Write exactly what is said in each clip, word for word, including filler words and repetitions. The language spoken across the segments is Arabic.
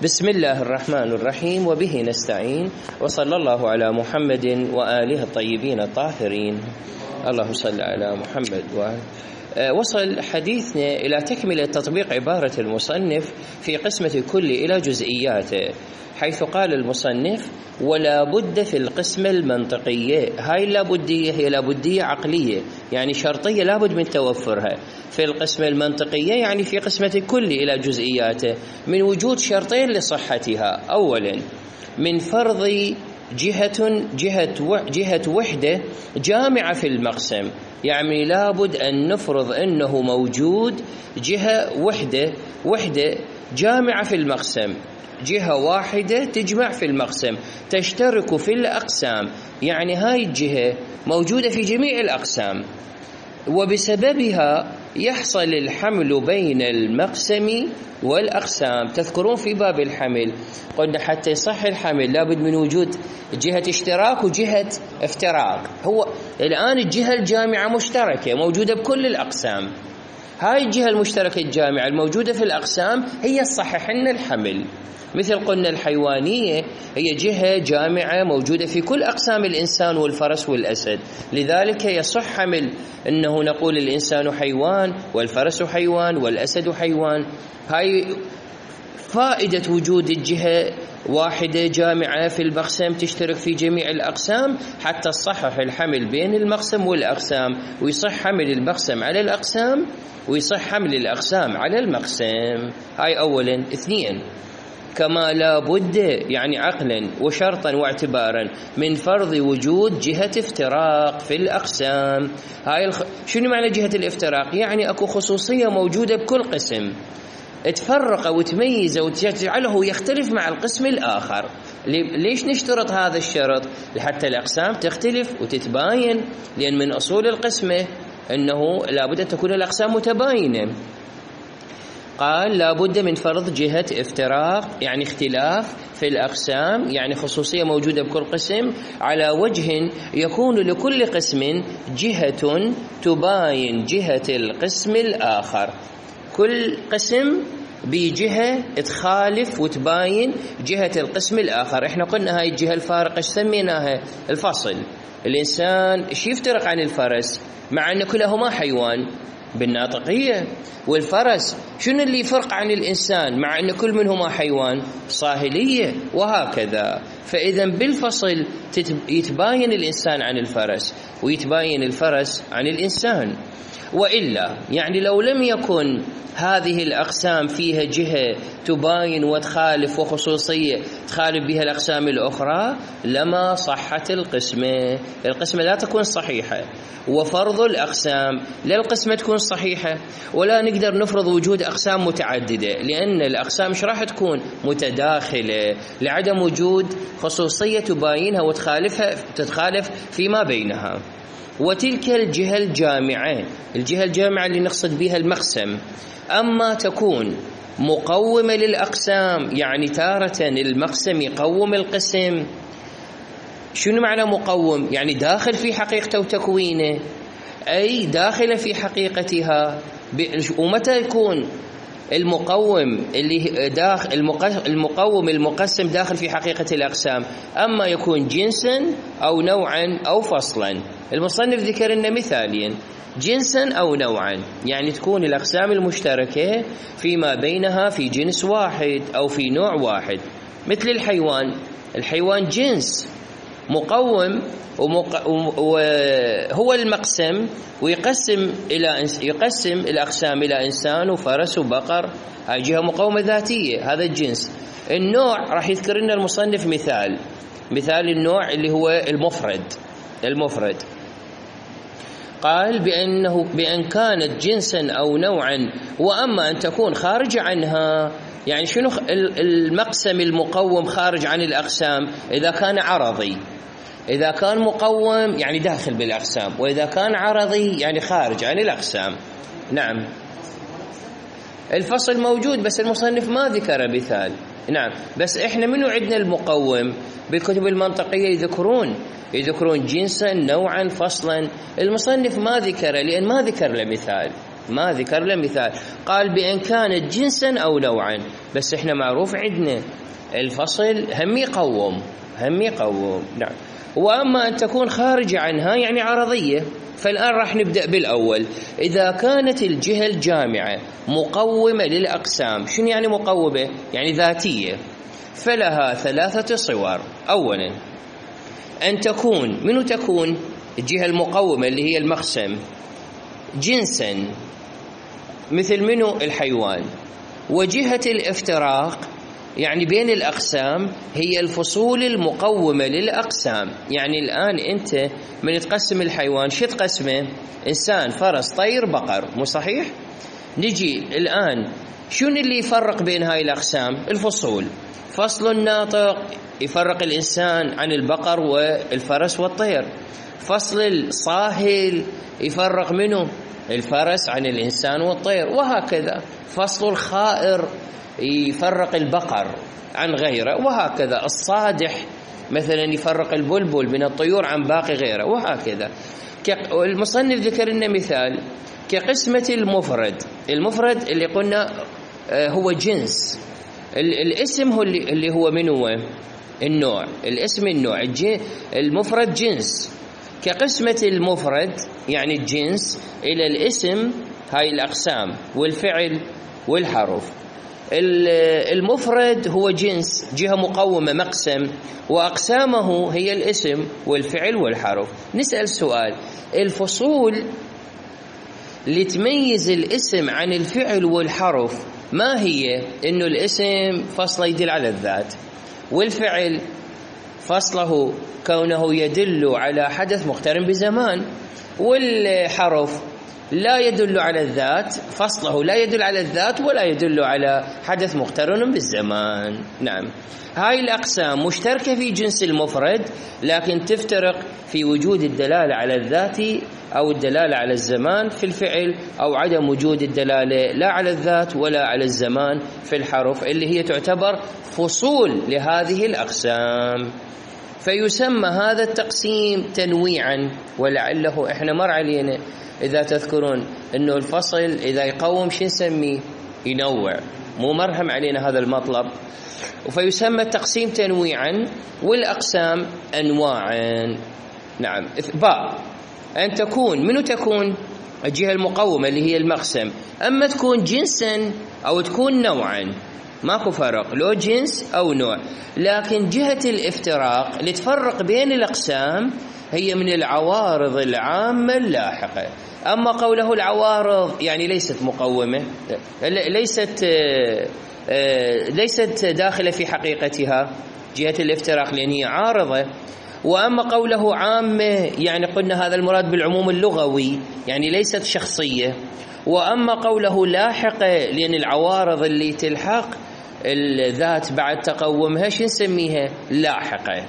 بسم الله الرحمن الرحيم وبه نستعين وصلى الله على محمد وآله الطيبين الطاهرين. اللهم صل على محمد وآله. وصل حديثنا إلى تكملة تطبيق عبارة المصنف في قسمة كل إلى جزئياته، حيث قال المصنف ولا بد في القسمة المنطقية. هاي اللابدية هي لابدية عقلية، يعني شرطية لابد من توفرها. في القسمة المنطقية يعني في قسمة كل إلى جزئياته من وجود شرطين لصحتها. أولا من فرض جهة جهة جهة وحدة جامعة في المقسم، يعني لابد أن نفرض أنه موجود جهة وحدة وحدة جامعة في المقسم، جهة واحدة تجمع في المقسم تشترك في الأقسام، يعني هاي الجهة موجودة في جميع الأقسام، وبسببها يحصل الحمل بين المقسم والأقسام. تذكرون في باب الحمل قلنا حتى يصح الحمل لابد من وجود جهة اشتراك وجهة افتراق. هو الآن الجهة الجامعة مشتركة موجودة بكل الأقسام، هاي الجهة المشتركة الجامعة الموجودة في الأقسام هي الصحيح لنا الحمل. مثل قلنا الحيوانية هي جهة جامعة موجودة في كل أقسام الإنسان والفرس والأسد، لذلك يصح حمل أنه نقول الإنسان حيوان والفرس حيوان والأسد حيوان. هاي فائدة وجود الجهة واحدة جامعة في المقسم تشترك في جميع الأقسام حتى تصحح الحمل بين المقسم والأقسام، ويصح حمل المقسم على الأقسام ويصح حمل الأقسام على المقسم. هاي أولا. اثنين كما لا بد يعني عقلا وشرطا واعتبارا من فرض وجود جهة افتراق في الأقسام. هاي الخ... شنو معنى جهة الافتراق؟ يعني أكو خصوصية موجودة بكل قسم تفرق وتميز وتجعله يختلف مع القسم الآخر. ليش نشترط هذا الشرط؟ لحتى الأقسام تختلف وتتباين، لأن من أصول القسمة أنه لابد أن تكون الأقسام متباينة. قال لابد من فرض جهة افتراق يعني اختلاف في الأقسام، يعني خصوصية موجودة بكل قسم على وجه يكون لكل قسم جهة تباين جهة القسم الآخر، كل قسم بجهة تخالف وتباين جهة القسم الآخر. احنا قلنا هاي الجهة الفارقة ايش سميناها؟ الفصل. الإنسان ايش يفترق عن الفرس مع أن كلهما حيوان؟ بالناطقية. والفرس شنو اللي يفرق عن الإنسان مع أن كل منهما حيوان؟ صاهلية. وهكذا. فإذا بالفصل يتباين الإنسان عن الفرس ويتباين الفرس عن الإنسان. وإلا يعني لو لم يكن هذه الأقسام فيها جهة تباين وتخالف وخصوصية تخالف بها الأقسام الأخرى لما صحت القسمة. القسمة لا تكون صحيحة، وفرض الأقسام لا القسمة تكون صحيحة، ولا نقدر نفرض وجود أقسام متعددة، لأن الأقسام مش راح تكون متداخلة لعدم وجود خصوصية تباينها وتخالفها تتخالف فيما بينها. وتلك الجهة الجامعة، الجهة الجامعة اللي نقصد بها المقسم، أما تكون مقومة للأقسام، يعني تارة المقسم يقوم القسم. شنو معنى مقوم؟ يعني داخل في حقيقته وتكوينه، أي داخل في حقيقتها. ومتى يكون المقوم اللي داخل المقوم المقسم داخل في حقيقة الأقسام؟ أما يكون جنسا أو نوعا أو فصلا. المصنف ذكر لنا مثالين، جنسا أو نوعا، يعني تكون الأقسام المشتركة فيما بينها في جنس واحد أو في نوع واحد. مثل الحيوان، الحيوان جنس مقوم وهو المقسم، ويقسم إلى يقسم الأقسام إلى إنسان وفرس وبقر، هاي جهة مقومة ذاتية، هذا الجنس. النوع راح يذكر لنا المصنف مثال، مثال النوع اللي هو المفرد. المفرد قال بأنه بأن كانت جنسا أو نوعا، وأما أن تكون خارج عنها. يعني شنو المقسم المقوم خارج عن الأقسام؟ إذا كان عرضي، إذا كان مقوم يعني داخل بالأقسام، وإذا كان عرضي يعني خارج عن الأقسام. نعم الفصل موجود بس المصنف ما ذكر مثال. نعم بس إحنا منو عندنا المقوم؟ بالكتب المنطقية يذكرون يذكرون جنسا نوعا فصلا، المصنف ما ذكر لأن ما ذكر له مثال. ما ذكر له مثال، قال بأن كانت جنسا أو نوعا. بس إحنا معروف عندنا الفصل هم يقوم هم يقوم نعم. وأما أن تكون خارجة عنها يعني عرضية. فالآن راح نبدأ بالأول. إذا كانت الجهة الجامعة مقومة للأقسام، شنو يعني مقومة؟ يعني ذاتية. فلها ثلاثة صور. أولا أن تكون، منو تكون الجهة المقومة اللي هي المقسم؟ جنسا، مثل منو؟ الحيوان. وجهة الافتراق يعني بين الأقسام هي الفصول المقومة للأقسام. يعني الآن أنت من تقسم الحيوان شو تقسمه؟ إنسان، فرس، طير، بقر، مو صحيح؟ نجي الآن شنو اللي يفرق بين هاي الأقسام؟ الفصول. فصل الناطق يفرق الإنسان عن البقر والفرس والطير. فصل الصاهل يفرق منه؟ الفرس عن الإنسان والطير، وهكذا. فصل الخائر يفرق البقر عن غيره، وهكذا. الصادح مثلا يفرق البلبل من الطيور عن باقي غيره، وهكذا. المصنف ذكر لنا مثال كقسمة المفرد. المفرد اللي قلنا هو جنس. الاسم هو اللي هو من هو النوع. الاسم النوع. المفرد جنس. كقسمة المفرد يعني الجنس إلى الاسم، هاي الأقسام والفعل والحرف. المفرد هو جنس، جهة مقومة، مقسم، وأقسامه هي الاسم والفعل والحرف. نسأل سؤال: الفصول اللي تميز الاسم عن الفعل والحرف ما هي؟ إنه الاسم فصله يدل على الذات، والفعل فصله كونه يدل على حدث مقترن بزمان، والحرف لا يدل على الذات، فصله لا يدل على الذات ولا يدل على حدث مقترن بالزمان. نعم، هاي الأقسام مشتركة في جنس المفرد، لكن تفترق في وجود الدلالة على الذات أو الدلالة على الزمان في الفعل، أو عدم وجود الدلالة لا على الذات ولا على الزمان في الحرف، اللي هي تعتبر فصول لهذه الأقسام. فيسمى هذا التقسيم تنويعا. ولعله احنا مر علينا إذا تذكرون أنه الفصل إذا يقوم شو نسميه؟ ينوع. مو مرهم علينا هذا المطلب. فيسمى التقسيم تنويعا، والأقسام أنواعا. نعم. باء أن تكون، منو تكون؟ الجهة المقومة اللي هي المقسم. أما تكون جنسا أو تكون نوعا ماكو فرق، لو جنس أو نوع. لكن جهة الافتراق اللي تفرق بين الأقسام هي من العوارض العامة اللاحقة. أما قوله العوارض يعني ليست مقومة، ليست ليست داخلة في حقيقتها جهة الافتراق لأن هي عارضة. وأما قوله عامة يعني قلنا هذا المراد بالعموم اللغوي، يعني ليست شخصية. وأما قوله لاحقة لأن العوارض اللي تلحق الذات بعد تقومها شو نسميها؟ لاحقة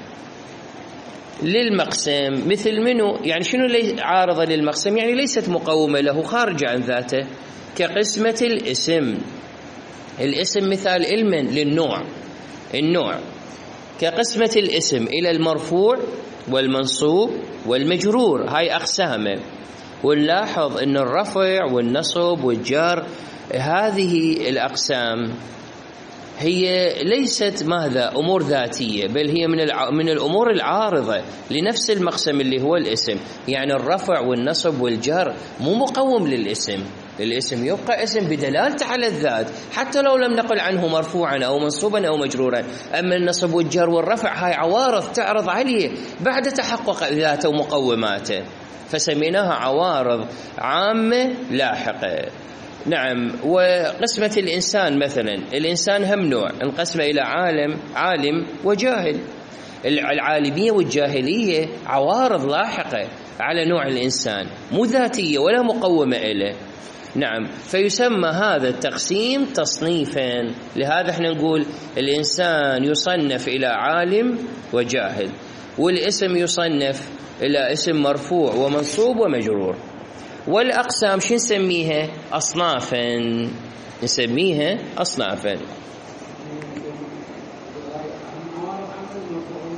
للمقسم. مثل منه؟ يعني شنو عارضة للمقسم؟ يعني ليست مقومة له، خارجة عن ذاته. كقسمة الاسم. الاسم مثال علما للنوع، النوع. كقسمة الاسم إلى المرفوع والمنصوب والمجرور، هاي أقسامه. ونلاحظ أن الرفع والنصب والجر هذه الأقسام هي ليست ماذا؟ أمور ذاتية، بل هي من من الأمور العارضة لنفس المقسم اللي هو الاسم. يعني الرفع والنصب والجر مو مقوم للاسم. الاسم يبقى اسم بدلالته على الذات حتى لو لم نقل عنه مرفوعا أو منصوبا أو مجرورا. أما النصب والجر والرفع هاي عوارض تعرض عليه بعد تحقق ذاته ومقوماته، فسميناها عوارض عامة لاحقة. نعم. وقسمة الإنسان مثلا، الإنسان هم نوع، انقسم إلى عالم عالم وجاهل. العالمية والجاهلية عوارض لاحقة على نوع الإنسان، مو ذاتية ولا مقومة إليه. نعم. فيسمى هذا التقسيم تصنيفا. لهذا احنا نقول الإنسان يصنف إلى عالم وجاهل، والاسم يصنف إلى اسم مرفوع ومنصوب ومجرور. والأقسام شو نسميها؟ أصنافا. نسميها أصنافا.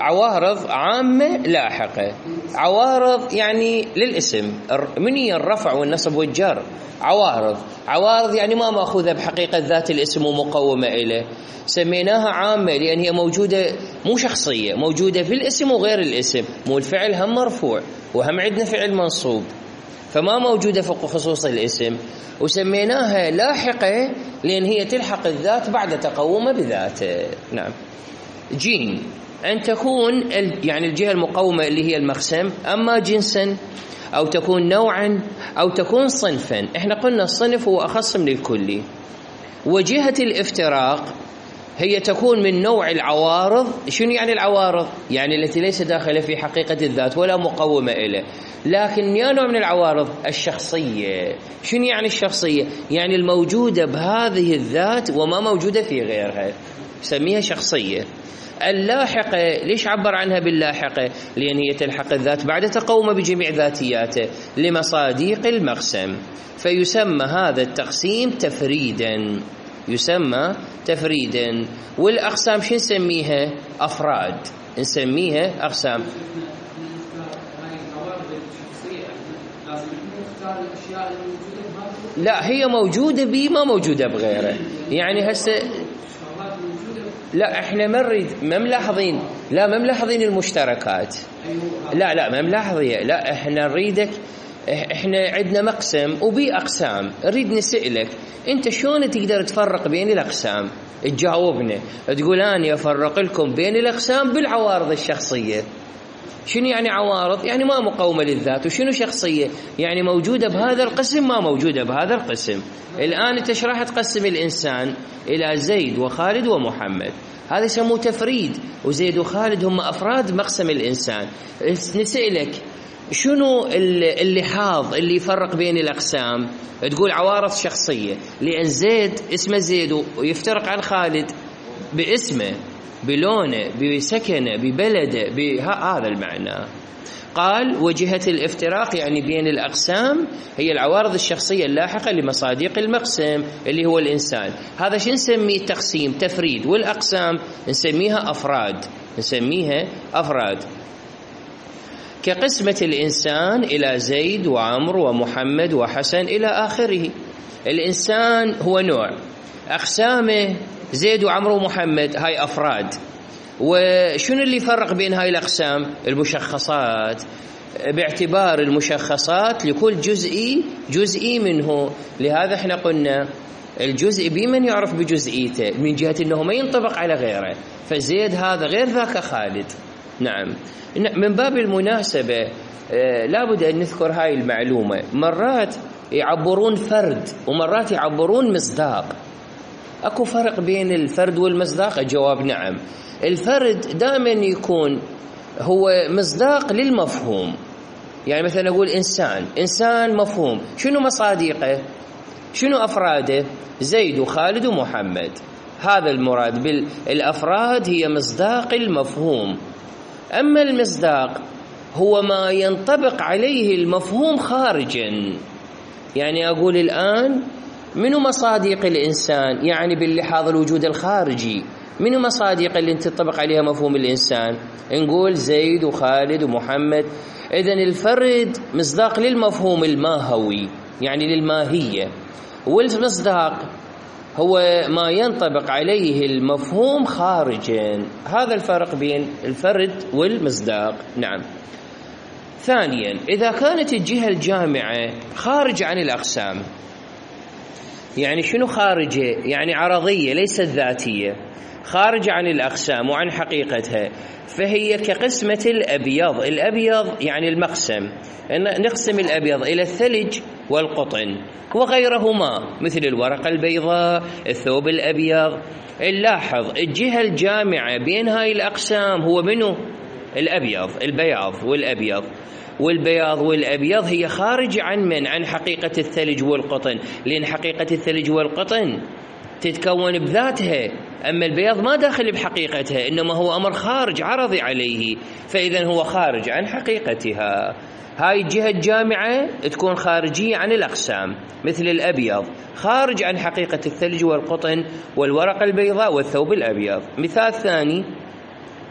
عوارض عامة لاحقة. عوارض يعني للاسم، من هي الرفع والنصب والجر؟ عوارض. عوارض يعني ما مأخوذة بحقيقة ذات الاسم ومقومة إليه، سميناها عامة لأن هي موجودة مو شخصية، موجودة في الاسم وغير الاسم، مو الفعل هم مرفوع وهم عندنا فعل منصوب، فما موجودة في خصوص الاسم. وسميناها لاحقة لأن هي تلحق الذات بعد تقومه بذاته. نعم. جيم، أن تكون يعني الجهة المقومة اللي هي المقسم أما جنسا أو تكون نوعا أو تكون صنفا. احنا قلنا الصنف هو أخص من الكلي. وجهة الافتراق هي تكون من نوع العوارض. شنو يعني العوارض؟ يعني التي ليس داخلة في حقيقة الذات ولا مقومة إليه، لكن يا نوع من العوارض الشخصية. شنو يعني الشخصية؟ يعني الموجودة بهذه الذات وما موجودة في غيرها، سميها شخصية. اللاحقة ليش عبر عنها باللاحقة؟ لأن هي تلحق الذات بعد تقوم بجميع ذاتياته لمصاديق المقسم، فيسمى هذا التقسيم تفريدا، يسمى تفريدا. والأقسام شو نسميها؟ أفراد، نسميها أقسام. لا، هي موجودة بي ما موجودة بغيره. يعني هسه لا احنا ما نريد ما ملاحظين لا ما ملاحظين المشتركات. لا لا ما ملاحظين. لا احنا نريدك، احنا عندنا مقسم وبي اقسام، نريد نسألك انت شلون تقدر تفرق بين الاقسام؟ تجاوبنا تقول اني افرق لكم بين الاقسام بالعوارض الشخصيه. شنو يعني عوارض؟ يعني ما مقومة للذات. وشنو شخصية؟ يعني موجودة بهذا القسم ما موجودة بهذا القسم. الآن انت ايش راح تقسم الإنسان إلى زيد وخالد ومحمد؟ هذا يسموه تفريد، وزيد وخالد هم أفراد مقسم الإنسان. نسألك شنو اللحاظ اللي يفرق بين الأقسام؟ تقول عوارض شخصية، لأن زيد اسمه زيد ويفترق عن خالد باسمه، بلونه، بسكنه، ببلده، بهذا المعنى. قال وجهة الافتراق يعني بين الأقسام هي العوارض الشخصية اللاحقة لمصاديق المقسم اللي هو الإنسان. هذا شو نسميه؟ تقسيم، تفريد. والأقسام نسميها أفراد، نسميها أفراد. كقسمة الإنسان إلى زيد وعمر ومحمد وحسن إلى آخره. الإنسان هو نوع، أقسامه زيد وعمر ومحمد، هاي أفراد. وشنو اللي يفرق بين هاي الأقسام؟ المشخصات، باعتبار المشخصات لكل جزئي جزئي منه. لهذا احنا قلنا الجزء بمن يعرف بجزئيته من جهة أنه ما ينطبق على غيره، فزيد هذا غير ذاك خالد. نعم. من باب المناسبة لابد أن نذكر هاي المعلومة، مرات يعبرون فرد ومرات يعبرون مصداق. أكو فرق بين الفرد والمصداق؟ الجواب نعم. الفرد دائما يكون هو مصداق للمفهوم. يعني مثلا أقول إنسان، إنسان مفهوم، شنو مصاديقه؟ شنو أفراده؟ زيد وخالد ومحمد. هذا المراد بالأفراد، هي مصداق المفهوم. أما المصداق هو ما ينطبق عليه المفهوم خارجا. يعني أقول الآن منو مصاديق الإنسان؟ يعني باللحاظ الوجود الخارجي، منو مصاديق اللي تنطبق عليها مفهوم الإنسان؟ نقول زيد وخالد ومحمد. إذن الفرد مصداق للمفهوم الماهوي، يعني للماهية، والمصداق هو ما ينطبق عليه المفهوم خارجا. هذا الفرق بين الفرد والمصداق. نعم. ثانيا، إذا كانت الجهة الجامعة خارج عن الأقسام، يعني شنو خارجة؟ يعني عرضية ليست ذاتية، خارجة عن الأقسام وعن حقيقتها، فهي كقسمة الأبيض. الأبيض يعني المقسم، نقسم الأبيض إلى الثلج والقطن وغيرهما مثل الورقة البيضاء، الثوب الأبيض. نلاحظ الجهة الجامعة بين هاي الأقسام هو منو؟ الأبيض، البياض والأبيض. والبياض والأبيض هي خارجة عن من؟ عن حقيقة الثلج والقطن، لأن حقيقة الثلج والقطن تتكون بذاتها، أما البياض ما داخل بحقيقتها، إنما هو أمر خارج عرضي عليه، فإذا هو خارج عن حقيقتها. هاي الجهة الجامعة تكون خارجية عن الأقسام، مثل الأبيض خارج عن حقيقة الثلج والقطن والورقة البيضاء والثوب الأبيض. مثال ثاني،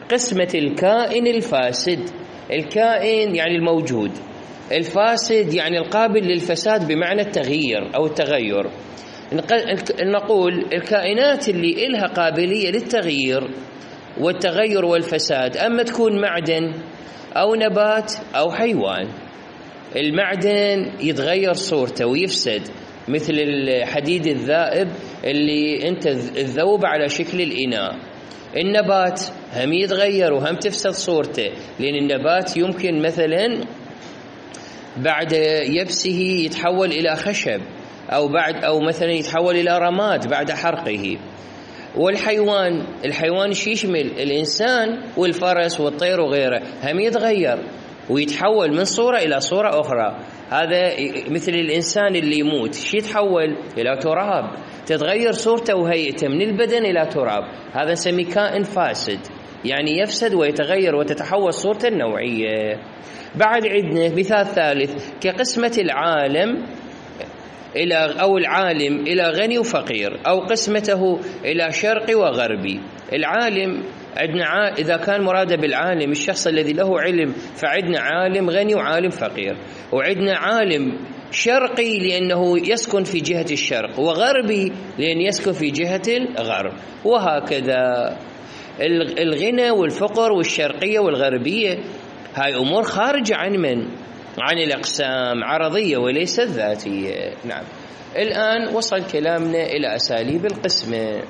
قسمة الكائن الفاسد. الكائن يعني الموجود، الفاسد يعني القابل للفساد بمعنى التغيير أو التغير. نقول الكائنات اللي إلها قابلية للتغيير والتغير والفساد، أما تكون معدن أو نبات أو حيوان. المعدن يتغير صورته ويفسد، مثل الحديد الذائب اللي أنت الذوب على شكل الإناء. النبات هم يتغير وهم تفسد صورته، لأن النبات يمكن مثلا بعد يبسه يتحول إلى خشب، أو بعد أو مثلا يتحول إلى رماد بعد حرقه. والحيوان، الحيوان شو يشمل؟ الإنسان والفرس والطير وغيره، هم يتغير ويتحول من صورة إلى صورة أخرى. هذا مثل الإنسان اللي يموت، شو يتحول؟ إلى تراب، تتغير صورته وهيئته من البدن إلى تراب. هذا نسميه كائن فاسد، يعني يفسد ويتغير وتتحول صورته النوعية. بعد عندنا مثال ثالث كقسمة العالم إلى أو العالم إلى غني وفقير، أو قسمته إلى شرقي وغربي. العالم عندنا ع... إذا كان مراده بالعالم الشخص الذي له علم، فعندنا عالم غني وعالم فقير. وعندنا عالم شرقي لأنه يسكن في جهة الشرق، وغربي لأن يسكن في جهة الغرب، وهكذا. الغنى والفقر والشرقية والغربية هاي أمور خارجة عن من؟ عن الأقسام، عرضية وليست ذاتية. نعم. الآن وصل كلامنا إلى أساليب القسمة.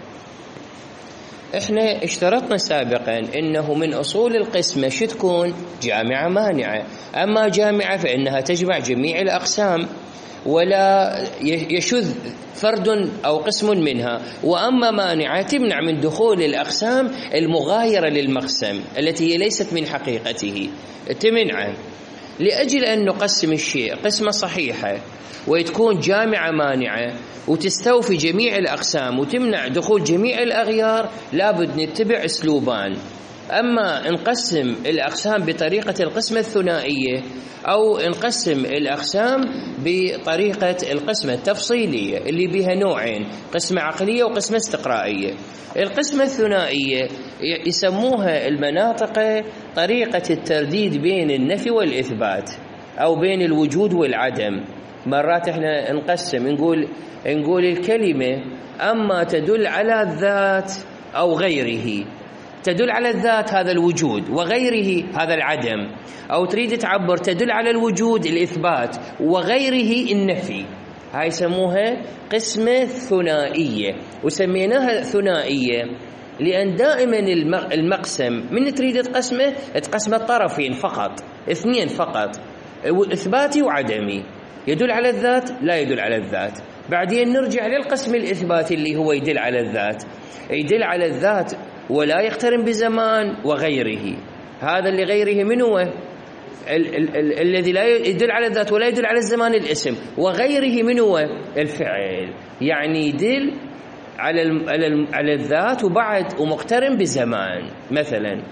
إحنا اشترطنا سابقا إنه من أصول القسمة شو تكون؟ جامعة مانعة. أما جامعة فإنها تجمع جميع الأقسام ولا يشذ فرد أو قسم منها، وأما مانعة تمنع من دخول الأقسام المغايرة للمقسم التي هي ليست من حقيقته، تمنعه. لأجل أن نقسم الشيء قسمة صحيحة وتكون جامعة مانعة وتستوفي جميع الأقسام وتمنع دخول جميع الأغيار، لابد نتبع أسلوبان. أما نقسم الأقسام بطريقة القسمة الثنائية، أو نقسم الأقسام بطريقة القسمة التفصيلية اللي بها نوعين، قسمة عقلية وقسمة استقرائية. القسمة الثنائية يسموها المناطق طريقة الترديد بين النفي والإثبات، أو بين الوجود والعدم. مرات احنا نقسم نقول نقول الكلمة أما تدل على الذات أو غيره. تدل على الذات هذا الوجود، وغيره هذا العدم. أو تريد تعبر تدل على الوجود الإثبات وغيره النفي. هاي يسموها قسمة ثنائية. وسميناها ثنائية لأن دائما المقسم من تريد تقسمه تقسم الطرفين فقط، اثنين فقط، إثباتي وعدمي. يدل على الذات لا يدل على الذات. بعدين نرجع للقسم الإثباتي اللي هو يدل على الذات، يدل على الذات ولا يقترن بزمان وغيره. هذا اللي غيره من هو؟ ال- ال- ال- الذي لا يدل على الذات ولا يدل على الزمان الاسم، وغيره من هو؟ الفعل. يعني يدل على ال- على الذات وبعد ومقترن بزمان. مثلا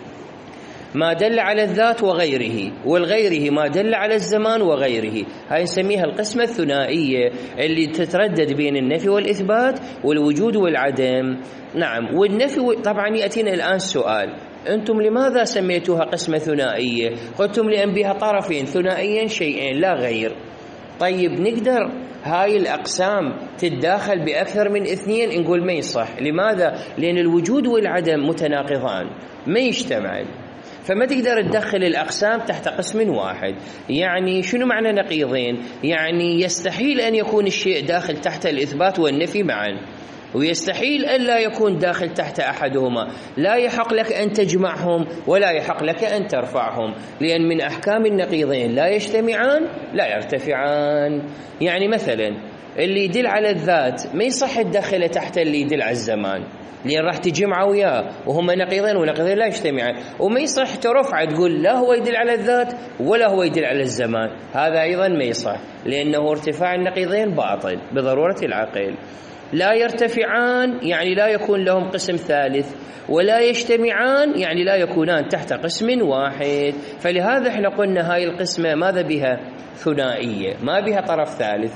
ما دل على الذات وغيره، والغيره ما دل على الزمان وغيره. هاي نسميها القسمة الثنائية اللي تتردد بين النفي والإثبات والوجود والعدم. نعم. والنفي طبعا يأتينا الآن سؤال، أنتم لماذا سميتوها قسمة ثنائية؟ قلتم لأن بها طرفين ثنائيين شيئين لا غير. طيب نقدر هاي الأقسام تتداخل بأكثر من اثنين؟ نقول ما يصح. لماذا؟ لأن الوجود والعدم متناقضان ما يجتمعان، فما تقدر تدخل الأقسام تحت قسم واحد. يعني شنو معنى نقيضين؟ يعني يستحيل أن يكون الشيء داخل تحت الإثبات والنفي معا، ويستحيل أن لا يكون داخل تحت أحدهما. لا يحق لك أن تجمعهم ولا يحق لك أن ترفعهم، لأن من أحكام النقيضين لا يجتمعان لا يرتفعان. يعني مثلا اللي يدل على الذات ما يصح تدخله تحت اللي يدل على الزمان، لأن راح تجمع وياه وهما نقيضين ونقيضين لا يجتمعان. وما يصح ترفع تقول لا هو يدل على الذات ولا هو يدل على الزمان، هذا أيضا ما يصح، لأنه ارتفاع النقيضين باطل بضرورة العقل. لا يرتفعان يعني لا يكون لهم قسم ثالث، ولا يجتمعان يعني لا يكونان تحت قسم واحد. فلهذا احنا قلنا هاي القسمة ماذا بها؟ ثنائية، ما بها طرف ثالث.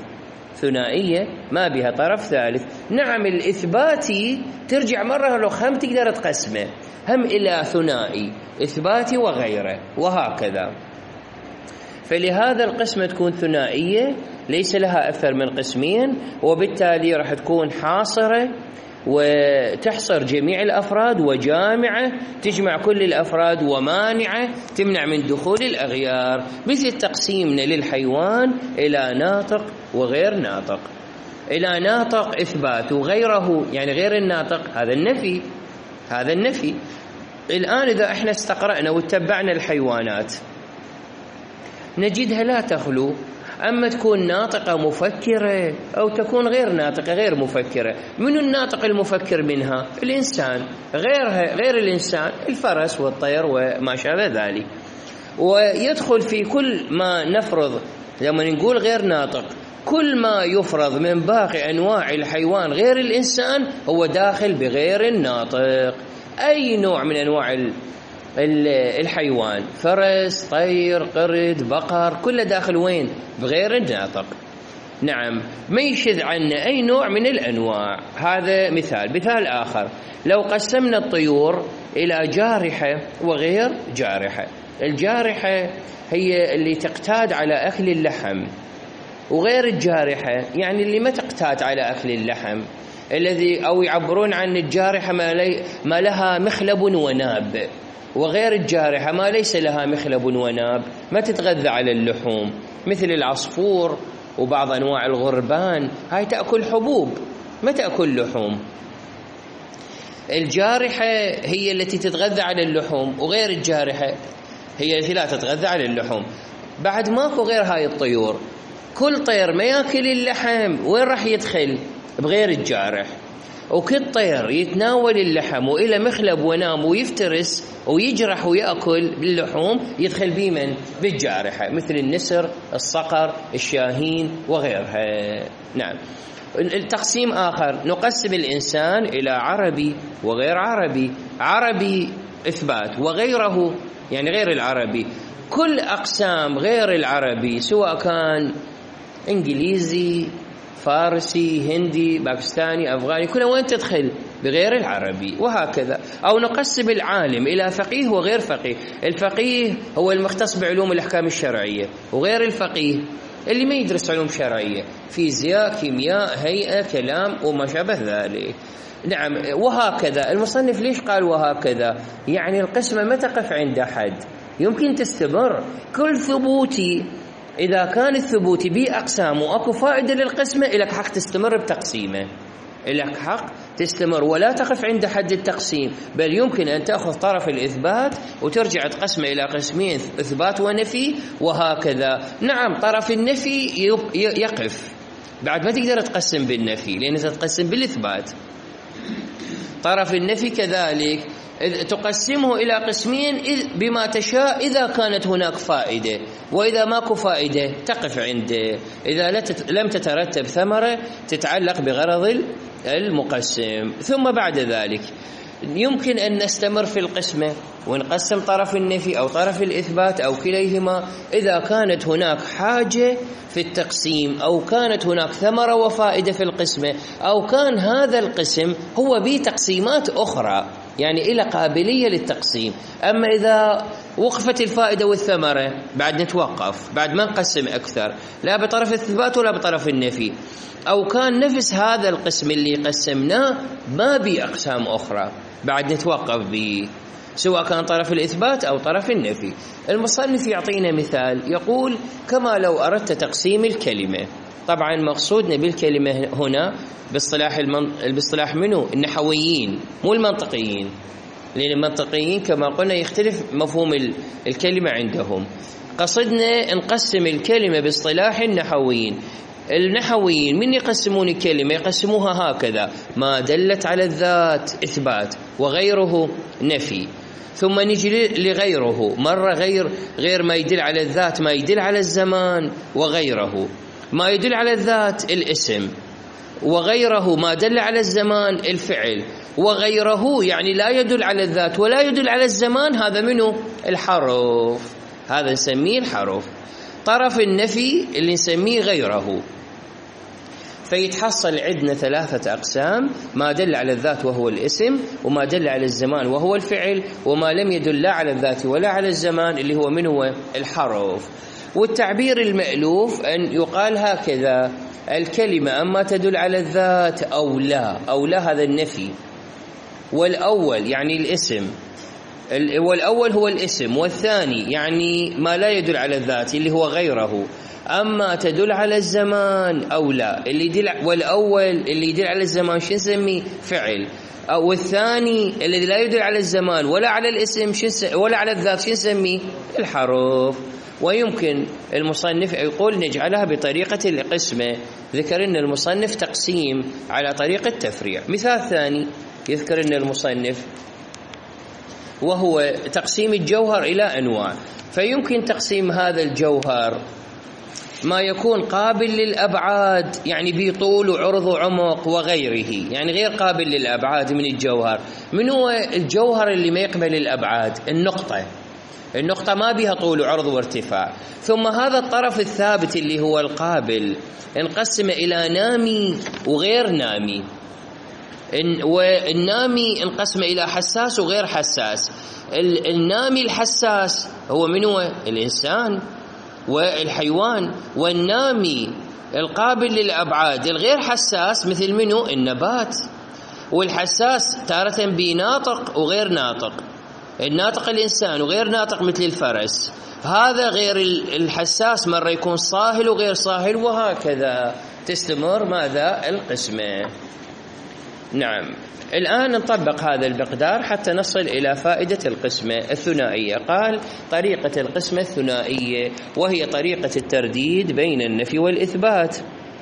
ثنائية ما بها طرف ثالث. نعم الإثباتي ترجع مرة لو هم تقدر تقسمه هم إلى ثنائي إثباتي وغيره وهكذا. فلهذا القسمة تكون ثنائية ليس لها أكثر من قسمين، وبالتالي راح تكون حاصرة وتحصر جميع الأفراد وجامعة تجمع كل الأفراد ومانعة تمنع من دخول الأغيار، مثل تقسيمنا للحيوان إلى ناطق وغير ناطق. إلى ناطق إثبات وغيره يعني غير الناطق هذا النفي، هذا النفي. الآن إذا إحنا استقرأنا واتبعنا الحيوانات نجدها لا تخلو أما تكون ناطقة مفكرة أو تكون غير ناطقة غير مفكرة. من الناطق المفكر منها؟ الإنسان، غيرها غير الإنسان الفرس والطير وما شابه ذلك. ويدخل في كل ما نفرض لما نقول غير ناطق كل ما يفرض من باقي أنواع الحيوان غير الإنسان هو داخل بغير الناطق. أي نوع من أنواع الحيوان فرس طير قرد بقر كله داخل وين؟ بغير الناطق. نعم ما يشذ عنا أي نوع من الأنواع. هذا مثال. مثال آخر لو قسمنا الطيور إلى جارحة وغير جارحة. الجارحة هي اللي تقتاد على أكل اللحم، وغير الجارحة يعني اللي ما تقتاد على أكل اللحم، الذي أو يعبرون عن الجارحة ما, لي ما لها مخلب وناب، وغير الجارحة ما ليس لها مخلب وناب ما تتغذى على اللحوم، مثل العصفور وبعض أنواع الغربان هاي تأكل حبوب ما تأكل لحوم. الجارحة هي التي تتغذى على اللحوم، وغير الجارحة هي التي لا تتغذى على اللحوم. بعد ماكو غير هاي الطيور. كل طير ما يأكل اللحم وين راح يدخل؟ بغير الجارح. وكل طير يتناول اللحم وإلى مخلب ونام ويفترس ويجرح ويأكل باللحوم يدخل بمن؟ بالجارحة، مثل النسر الصقر الشاهين وغيرها. نعم. التقسيم آخر نقسم الإنسان إلى عربي وغير عربي. عربي إثبات وغيره يعني غير العربي. كل أقسام غير العربي سواء كان إنجليزي فارسي هندي باكستاني أفغاني كلها وين تدخل؟ بغير العربي. وهكذا. أو نقسم العالم إلى فقيه وغير فقيه. الفقيه هو المختص بعلوم الأحكام الشرعية، وغير الفقيه اللي ما يدرس علوم شرعية، فيزياء كيمياء هيئة كلام وما شابه ذلك. نعم. وهكذا. المصنف ليش قال وهكذا؟ يعني القسمة ما تقف عند حد، يمكن تستمر. كل ثبوتي إذا كان الثبوت بأقسام وأكو فائدة للقسمة إلك حق تستمر بتقسيمه، إلك حق تستمر ولا تقف عند حد التقسيم، بل يمكن أن تأخذ طرف الإثبات وترجع تقسمه إلى قسمين إثبات ونفي وهكذا. نعم طرف النفي يقف، بعد ما تقدر تقسم بالنفي لأن تقسم بالإثبات. طرف النفي كذلك تقسمه إلى قسمين بما تشاء إذا كانت هناك فائدة، وإذا ماكو فائدة تقف عنده. إذا لم تترتب ثمرة تتعلق بغرض المقسم. ثم بعد ذلك يمكن أن نستمر في القسمة ونقسم طرف النفي أو طرف الإثبات أو كليهما إذا كانت هناك حاجة في التقسيم، أو كانت هناك ثمرة وفائدة في القسمة، أو كان هذا القسم هو بتقسيمات أخرى يعني إلى قابلية للتقسيم. أما إذا وقفت الفائدة والثمرة بعد نتوقف، بعد ما نقسم أكثر لا بطرف الإثبات ولا بطرف النفي، أو كان نفس هذا القسم اللي قسمناه ما بأقسام أخرى بعد نتوقف به، سواء كان طرف الإثبات أو طرف النفي. المصنف يعطينا مثال يقول كما لو أردت تقسيم الكلمة. طبعا مقصودنا بالكلمة هنا باصطلاح المن... باصطلاح منه النحويين مو المنطقيين، لأن المنطقيين كما قلنا يختلف مفهوم الكلمة عندهم. قصدنا نقسم الكلمة باصطلاح النحويين. النحويين من يقسمون الكلمة يقسموها هكذا: ما دلت على الذات إثبات وغيره نفي. ثم نجي لغيره، مرة غير غير ما يدل على الذات ما يدل على الزمان، وغيره ما يدل على الذات الاسم، وغيره ما دل على الزمان الفعل، وغيره يعني لا يدل على الذات ولا يدل على الزمان هذا منه الحرف، هذا نسميه الحرف. طرف النفي اللي نسميه غيره. فيتحصل عندنا ثلاثة أقسام: ما دل على الذات وهو الاسم، وما دل على الزمان وهو الفعل، وما لم يدل لا على الذات ولا على الزمان اللي هو من هو الحرف. والتعبير المألوف أن يقال هكذا: الكلمة أما تدل على الذات أو لا، أو لا هذا النفي، والأول يعني الاسم، والأول هو الاسم، والثاني يعني ما لا يدل على الذات اللي هو غيره، أما تدل على الزمان أو لا. اللي يدل والأول اللي يدل على الزمان شو نسميه؟ فعل. أو الثاني الذي لا يدل على الزمان ولا على الاسم ولا على الذات شو نسميه؟ الحرف. ويمكن المصنف يقول نجعلها بطريقة القسمة. ذكر أن المصنف تقسيم على طريقة تفريع. مثال ثاني يذكر أن المصنف وهو تقسيم الجوهر إلى أنواع. فيمكن تقسيم هذا الجوهر ما يكون قابل للأبعاد، يعني بطول وعرض وعمق وغيره، يعني غير قابل للأبعاد من الجوهر. من هو الجوهر اللي ما يقبل الأبعاد؟ النقطة. النقطة ما بها طول وعرض وارتفاع. ثم هذا الطرف الثابت اللي هو القابل انقسم إلى نامي وغير نامي. والنامي انقسم إلى حساس وغير حساس. النامي الحساس هو من هو؟ الإنسان والحيوان. والنامي القابل للأبعاد الغير حساس مثل منه؟ النبات. والحساس تارة بناطق وغير ناطق، الناطق الإنسان وغير ناطق مثل الفرس. هذا غير الحساس مرة يكون صاهل وغير صاهل، وهكذا تستمر ماذا؟ القسمة. نعم، الآن نطبق هذا المقدار حتى نصل إلى فائدة القسمة الثنائية. قال: طريقة القسمة الثنائية وهي طريقة الترديد بين النفي والإثبات.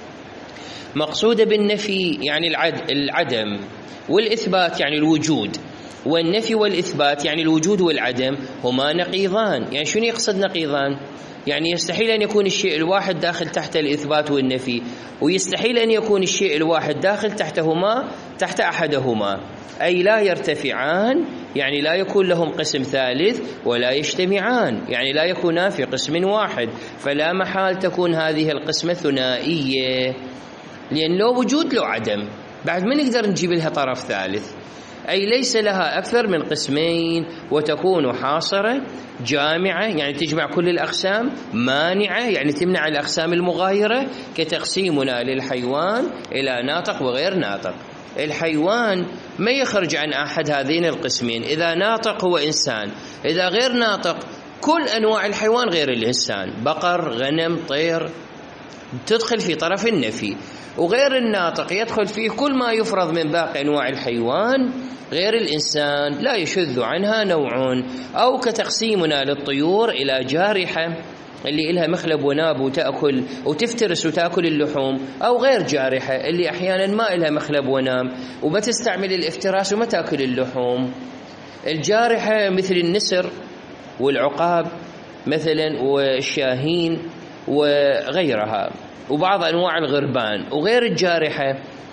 مقصودة بالنفي يعني العدم، والإثبات يعني الوجود. والنفي والإثبات يعني الوجود والعدم هما نقيضان. يعني شنو يقصد نقيضان؟ يعني يستحيل أن يكون الشيء الواحد داخل تحت الإثبات والنفي، ويستحيل أن يكون الشيء الواحد داخل تحتهما تحت أحدهما، أي لا يرتفعان، يعني لا يكون لهم قسم ثالث، ولا يجتمعان، يعني لا يكونان في قسم واحد. فلا محال تكون هذه القسمة ثنائية، لأن لو وجود لو عدم بعد ما نقدر نجيب لها طرف ثالث، أي ليس لها أكثر من قسمين، وتكون حاصرة، جامعة يعني تجمع كل الأقسام، مانعة يعني تمنع الأقسام المغايرة، كتقسيمنا للحيوان إلى ناطق وغير ناطق. الحيوان ما يخرج عن أحد هذين القسمين، إذا ناطق هو إنسان، إذا غير ناطق كل أنواع الحيوان غير الإنسان، بقر، غنم، طير، تدخل في طرف النفي. وغير الناطق يدخل فيه كل ما يفرض من باقي أنواع الحيوان غير الإنسان، لا يشذ عنها نوع. أو كتقسيمنا للطيور إلى جارحة اللي إلها مخلب وناب وتأكل وتفترس وتأكل اللحوم، أو غير جارحة اللي أحيانا ما إلها مخلب وناب وما تستعمل الافتراس وما تأكل اللحوم. الجارحة مثل النسر والعقاب مثلا والشاهين وغيرها، وبعض أنواع الغربان. وغير الجارحة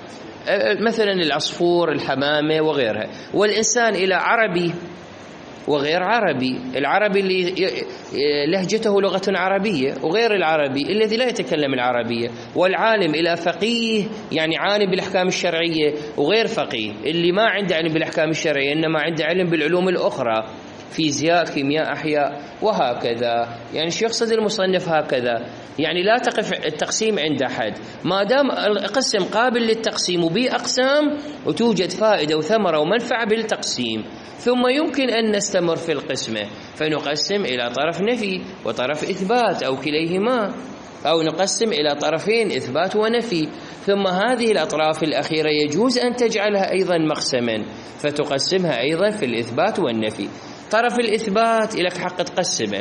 مثلا العصفور، الحمامة وغيرها. والإنسان إلى عربي وغير عربي، العربي اللي لهجته لغة عربية، وغير العربي الذي لا يتكلم العربية. والعالم إلى فقيه يعني عالم بالأحكام الشرعية، وغير فقيه اللي ما عنده علم بالأحكام الشرعية إنما عنده علم بالعلوم الأخرى، فيزياء، كيمياء، أحياء، وهكذا. يعني شو يقصد المصنف هكذا؟ يعني لا تقف التقسيم عند أحد، ما دام القسم قابل للتقسيم وبه أقسام وتوجد فائدة وثمرة ومنفعة بالتقسيم، ثم يمكن أن نستمر في القسمة فنقسم إلى طرف نفي وطرف إثبات أو كليهما، أو نقسم إلى طرفين إثبات ونفي. ثم هذه الأطراف الأخيرة يجوز أن تجعلها أيضا مقسما فتقسمها أيضا في الإثبات والنفي. طرف الإثبات لك حق تقسمه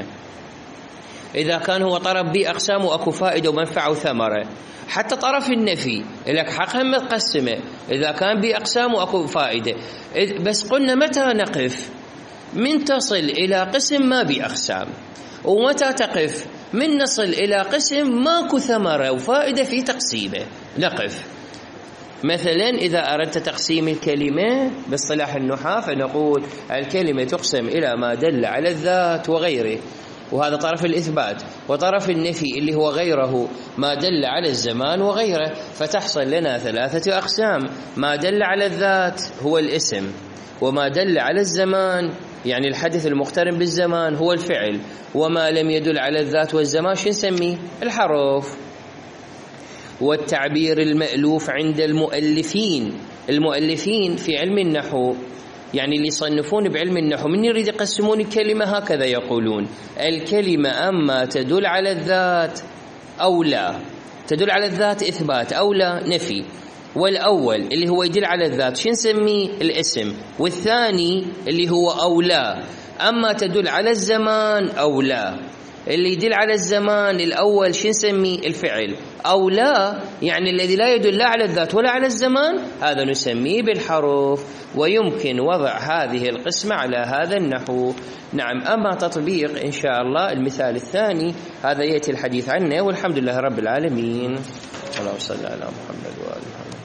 إذا كان هو طرف بي أقسام وأكو فائدة ومنفعة وثمرة. حتى طرف النفي لك حق هم تقسمه إذا كان بي أقسام وأكو فائدة. بس قلنا متى نقف؟ من تصل إلى قسم ما بي أقسام، ومتى تقف؟ من نصل إلى قسم ماكو ثمرة وفائدة في تقسيمه نقف. مثلا إذا أردت تقسيم الكلمة باصطلاح النحاة فنقول الكلمة تقسم إلى ما دل على الذات وغيره، وهذا طرف الإثبات، وطرف النفي اللي هو غيره ما دل على الزمان وغيره، فتحصل لنا ثلاثة أقسام: ما دل على الذات هو الاسم، وما دل على الزمان يعني الحدث المقترن بالزمان هو الفعل، وما لم يدل على الذات والزمان شو نسميه؟ الحرف. والتعبير المألوف عند المؤلفين، المؤلفين في علم النحو يعني اللي يصنفون بعلم النحو، من يريد يقسمون الكلمة هكذا يقولون: الكلمة أما تدل على الذات أو لا، تدل على الذات إثبات أو لا نفي، والأول اللي هو يدل على الذات شو نسميه؟ الاسم، والثاني اللي هو أو لا أما تدل على الزمان أو لا، اللي يدل على الزمان الأول شو نسميه؟ الفعل، أو لا يعني الذي لا يدل لا على الذات ولا على الزمان هذا نسميه بالحرف. ويمكن وضع هذه القسمة على هذا النحو. نعم. أما تطبيق إن شاء الله المثال الثاني هذا يأتي الحديث عنه، والحمد لله رب العالمين. اللهم صل على محمد وآل محمد.